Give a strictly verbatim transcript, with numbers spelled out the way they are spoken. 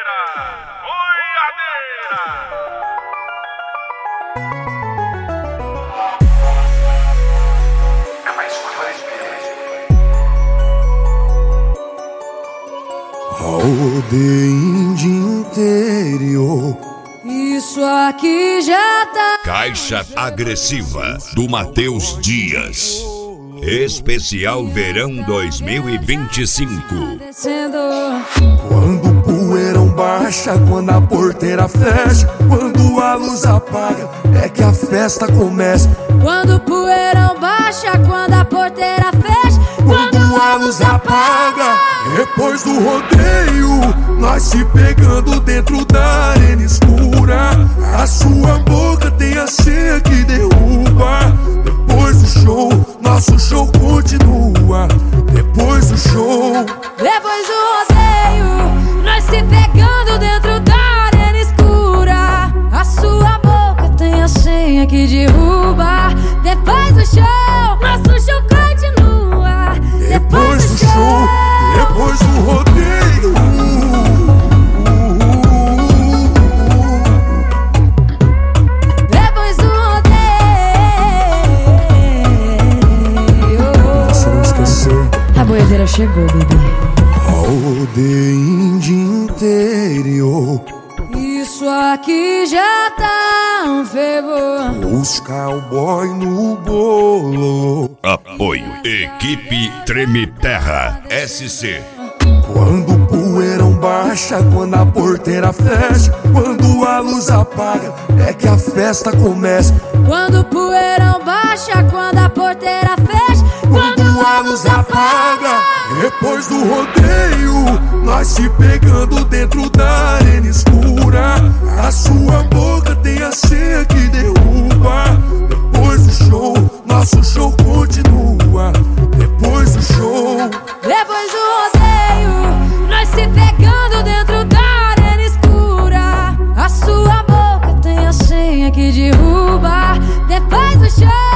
Rodeio de interior. Isso aqui já tá. Caixa Agressiva do Matheus Dias. Especial Verão dois mil e vinte e cinco. Quando o poeirão baixa, quando a porteira fecha, quando a luz apaga, é que a festa começa. Quando o poeirão baixa, quando a porteira fecha, quando a luz apaga, depois do rodeio, nós se pegando dentro da arena escura. A sua boca tem a senha que derruba. Depois do show, nosso show continua. Depois do show, depois do rodeio, nós se pegando dentro da arena escura. A sua boca tem a senha que derruba. Depois do show, nosso show continua. Depois do show, depois do rodeio, depois do rodeio, se não esquecer, a boiadeira chegou, bebê. Rodeio de interior. Isso aqui já tá um fervor. Os cowboy no bolo. Apoio Equipe Treme Terra S C. Quando o poeirão baixa, quando a porteira fecha, quando a luz apaga, é que a festa começa. Quando o poeirão baixa, quando a porteira fecha, quando a luz apaga, depois do rodeio, nós se pegando dentro da arena escura. A sua boca tem a senha que derruba. Depois do show, nosso show continua. Depois do show, depois do rodeio, nós se pegando dentro da arena escura. A sua boca tem a senha que derruba. Depois do show,